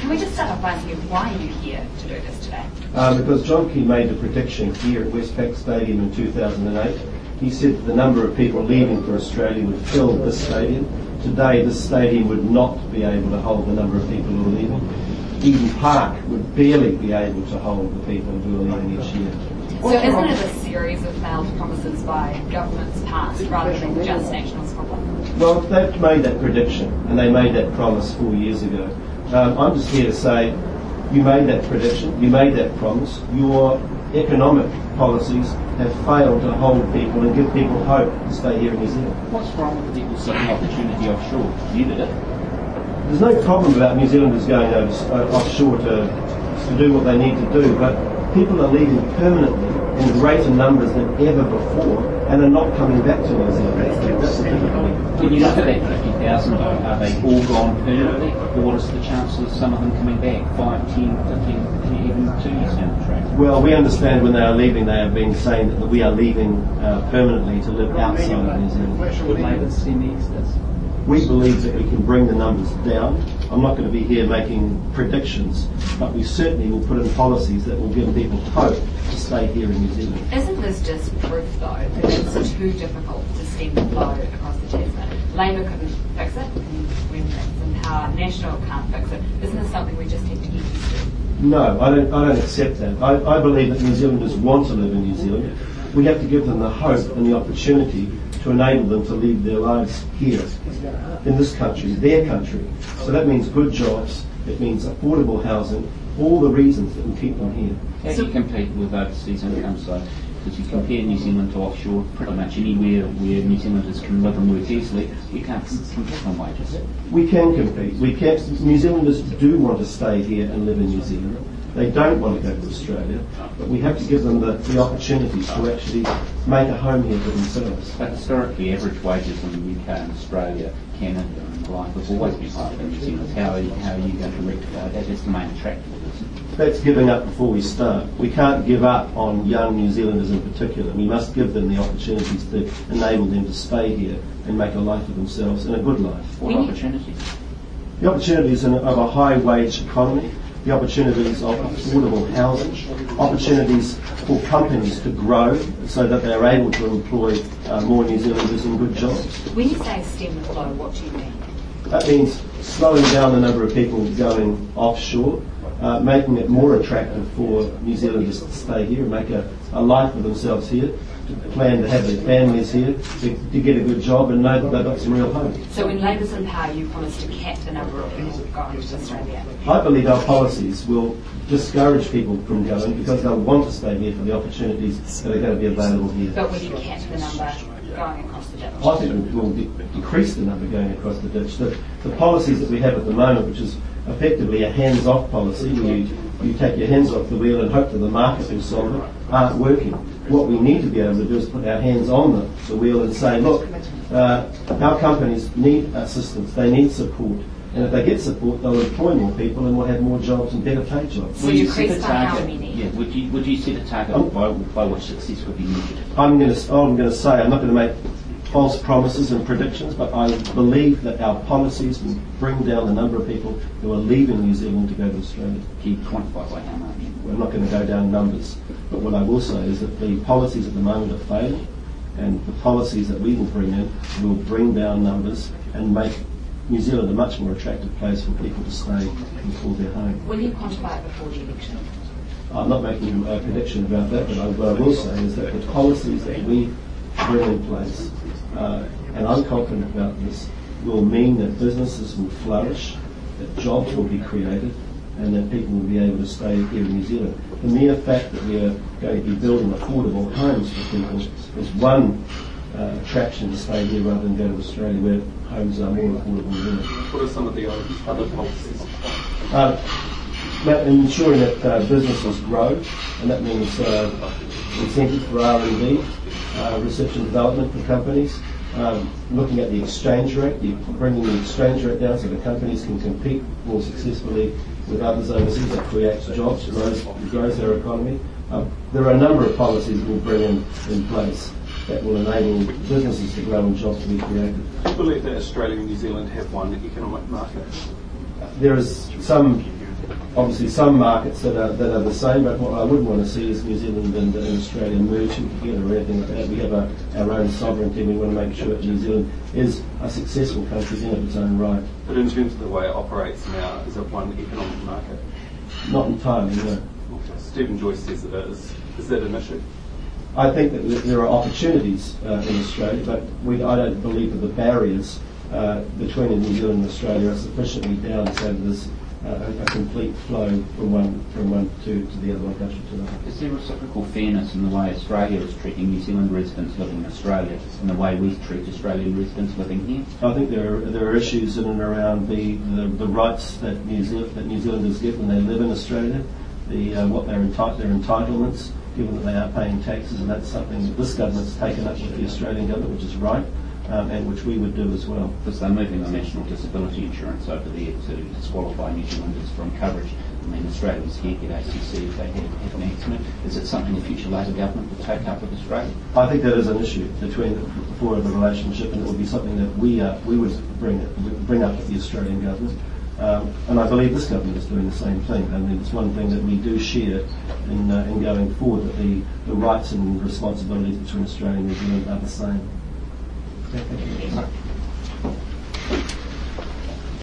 Can we just start off by asking why are you here to do this today? Because John Key made a prediction here at Westpac Stadium in 2008. He said that the number of people leaving for Australia would fill this stadium. Today, this stadium would not be able to hold the number of people who are leaving. Eden Park would barely be able to hold the people who are leaving each year. So isn't it a series of failed promises by governments past rather than just National's problem? Well, they've made that prediction and they made that promise 4 years ago. I'm just here to say you made that prediction, you made that promise. Your economic policies have failed to hold people and give people hope to stay here in New Zealand. What's wrong with people seeking opportunity offshore? You did it. There's no problem about New Zealanders going offshore to do what they need to do, but people are leaving permanently in greater numbers than ever before and are not coming back to New Zealand. That's the difficulty. When you look at that 50,000 though, are they all gone permanently? Or what is the chances of some of them coming back 5, 10, 15, even 2 years down the track? Well, we understand when they are leaving, they have been saying that we are leaving permanently to live outside of New Zealand. Would Labor see the exodus? We believe that we can bring the numbers down. I'm not going to be here making predictions, but we certainly will put in policies that will give people hope to stay here in New Zealand. Isn't this just proof, though, that it's too difficult to stem the flow across the Tasman? Labor couldn't fix it, and when it's in power, National can't fix it. Isn't this something we just need to get used to? No, I don't accept that. I believe that New Zealanders want to live in New Zealand. We have to give them the hope and the opportunity to enable them to lead their lives here, in this country, their country. So that means good jobs, it means affordable housing, all the reasons that will keep them here. How do you compete with overseas income? So, because you compare New Zealand to offshore, pretty much anywhere where New Zealanders can live and work easily, you can't compete on wages. We can compete. New Zealanders do want to stay here and live in New Zealand. They don't want to go to Australia, but we have to give them the opportunities to actually make a home here for themselves. But historically, average wages in the UK and Australia, Canada and the like have always been higher than New Zealand. How are you going to rectify that? That's the main attractor. That's giving up before we start. We can't give up on young New Zealanders in particular. We must give them the opportunities to enable them to stay here and make a life for themselves and a good life. What opportunities? The opportunities of a high wage economy, the opportunities of affordable housing, opportunities for companies to grow so that they are able to employ more New Zealanders in good jobs. When you say stem the flow, what do you mean? That means slowing down the number of people going offshore, making it more attractive for New Zealanders to stay here and make a life for themselves here, to plan to have their families here, to get a good job and know that they've got some real hope. So when Labor's in power, you promise to cap the number of people going to Australia? I believe our policies will discourage people from going because they'll want to stay here for the opportunities that are going to be available here. But will you cap the number going across the ditch? I think we'll decrease the number going across the ditch. The policies that we have at the moment, which is effectively a hands-off policy, where you take your hands off the wheel and hope that the market will solve it, aren't working. What we need to be able to do is put our hands on the wheel and say, look, our companies need assistance, they need support, and if they get support, they'll employ more people and we'll have more jobs and better paid jobs. So you set a target? Yeah, would you set a target by which success would be measured? I'm going to say, I'm not going to make false promises and predictions, but I believe that our policies will bring down the number of people who are leaving New Zealand to go to Australia. Can you quantify by how much? We're not going to go down numbers, but what I will say is that the policies at the moment are failing, and the policies that we will bring in will bring down numbers and make New Zealand a much more attractive place for people to stay and call their home. Will you quantify it before the election? I'm not making a prediction about that, but what I will say is that the policies that we bring in place, and I'm confident about this, will mean that businesses will flourish, that jobs will be created, and that people will be able to stay here in New Zealand. The mere fact that we are going to be building affordable homes for people is one attraction to stay here rather than go to Australia where homes are more affordable than here. What are some of the other policies? Ensuring that businesses grow, and that means incentives for R&D, research and development for companies, looking at the exchange rate, bringing the exchange rate down so the companies can compete more successfully with others overseas. That creates jobs, grows our economy. There are a number of policies we'll bring in place that will enable businesses to grow and jobs to be created. Do you believe that Australia and New Zealand have one economic market? There is some obviously some markets that are the same, but what I wouldn't want to see is New Zealand and Australia merging together or anything like that. We have our own sovereignty. We want to make sure that New Zealand is a successful country in its own right. But in terms of the way it operates now, is it one economic market? Not entirely, no. Okay. Stephen Joyce says it is. Is that an issue? I think that there are opportunities in Australia, but I don't believe that the barriers between New Zealand and Australia are sufficiently down so that there's a complete flow from one to the other, one country to another. Is there reciprocal fairness in the way Australia is treating New Zealand residents living in Australia and the way we treat Australian residents living here? I think there are issues in and around the rights that New Zealanders get when they live in Australia, what their entitlements, given that they are paying taxes, and that's something that this government's taken up with the Australian government, which is right. And which we would do as well. Because they're moving the national disability insurance over there to disqualify New Zealanders from coverage. I mean, Australians here get ACC if they have an accident. Is it something the future Labor government will take up with Australia? I think that is an issue between the four of the relationship, and it would be something that we would bring up with the Australian government. And I believe this government is doing the same thing. I mean, it's one thing that we do share in going forward, that the rights and responsibilities between Australia and New Zealand are the same. Thank you.